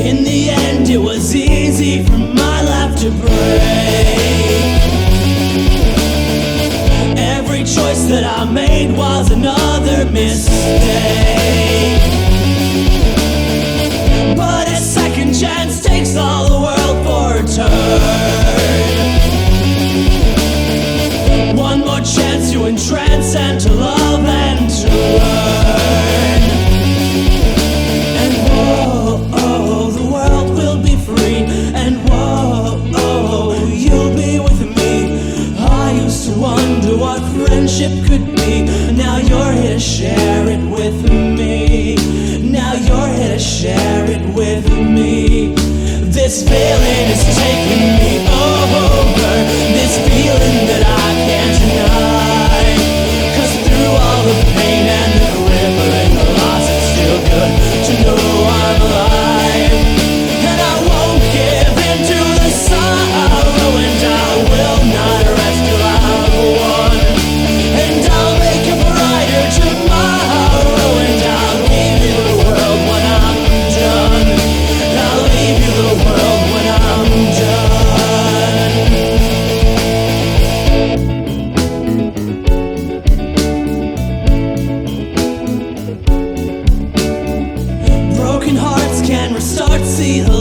In the end, it was easy for my life to break. Every choice that I made was another mistake. But a second chance takes all the world for a turn. One more chance to entrance and to love and to learn. And whoa, the world will be free. And whoa, you'll be with me. I used to wonder what friendship could be. Now you're here to share it with me. Now you're here to share it with me. This feeling is taking me over. This feeling that I can't deny. 'Cause through all the pain and the quiver and the loss, it's still good to know I'm alive. And I won't give in to the sorrow, and I will not rest till I've won. And I'll make a brighter tomorrow, and I'll leave you the world when I'm done. I'll leave you the world when I'm done. Broken hearts can restart, see the